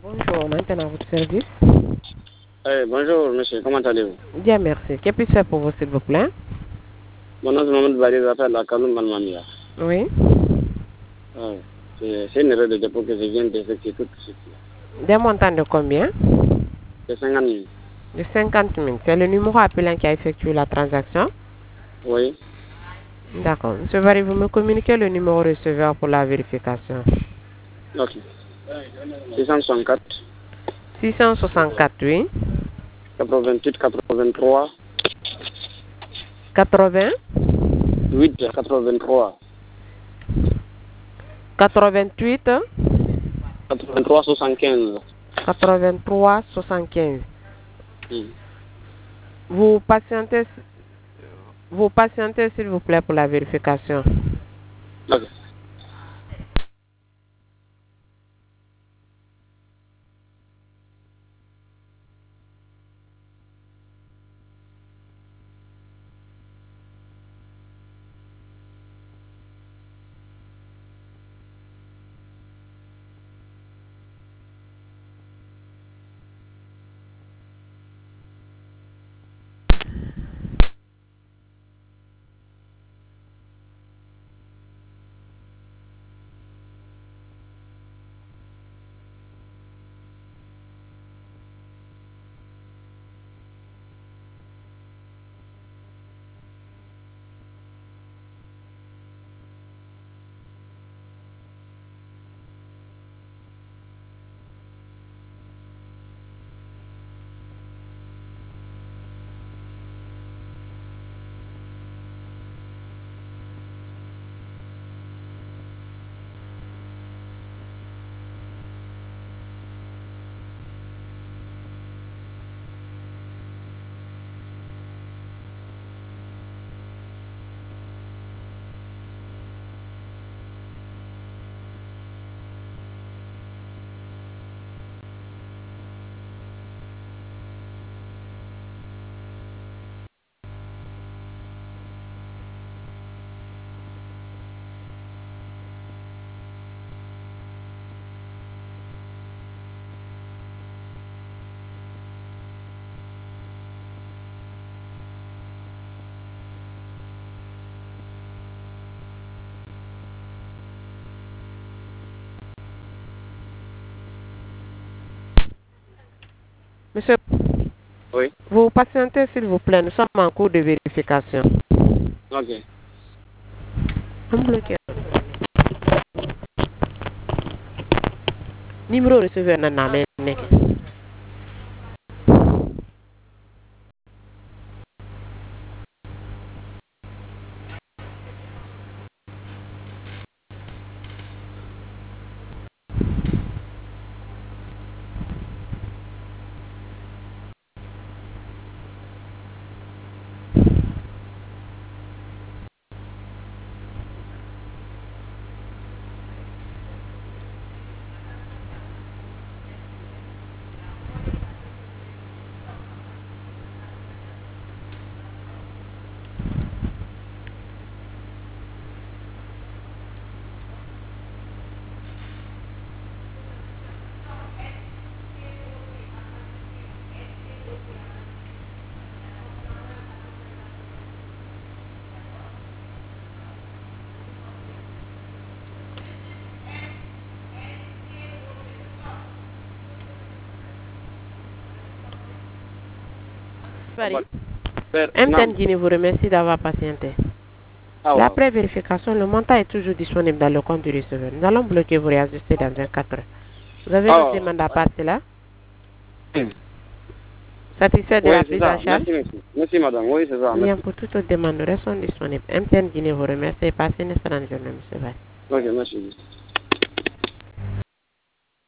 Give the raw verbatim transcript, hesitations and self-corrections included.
Bonjour, maintenant à votre service. Eh, bonjour monsieur, comment allez-vous? Bien, merci. Que puis-je faire pour vous, s'il vous plaît? Mon nom est Mohamed Bari, j'appelle la Kaloum Malmamia. Oui. Ah, c'est une erreur de dépôt que je viens d'effectuer tout de suite. Des montants de combien? C'est cinquante mille. De cinquante mille. C'est le numéro appelant qui a effectué la transaction? Oui. D'accord. Monsieur Bari, vous me communiquez le numéro receveur pour la vérification. Ok. six cent soixante-quatre. six cent soixante-quatre, oui. quatre-vingt-huit quatre-vingt-trois. quatre-vingts. huit quatre-vingt-trois. quatre-vingt-huit. quatre-vingt-trois soixante-quinze. quatre-vingt-trois soixante-quinze. Hmm. Vous patientez, vous patientez s'il vous plaît pour la vérification. Ok. Monsieur, Oui. vous patientez s'il vous plaît, nous sommes en cours de vérification. Ok. Un bloqué. Numéro receveur na na nek. M T N Guinée vous remercie d'avoir patienté. Ah, La ouais. pré-vérification, le montant est toujours disponible dans le compte du receveur. Nous allons bloquer vous réajuster dans vingt-quatre heures. Vous avez Ah, une ouais. demande à part cela? Hmm. Satisfait de Oui, la c'est prise ça. en charge? Merci, merci. Merci, madame. Oui, c'est ça. Bien, Merci. pour toute autre demande, nous restons disponibles. M T N Guinée vous remercie et passez une excellente journée, monsieur Valle. Ok, merci.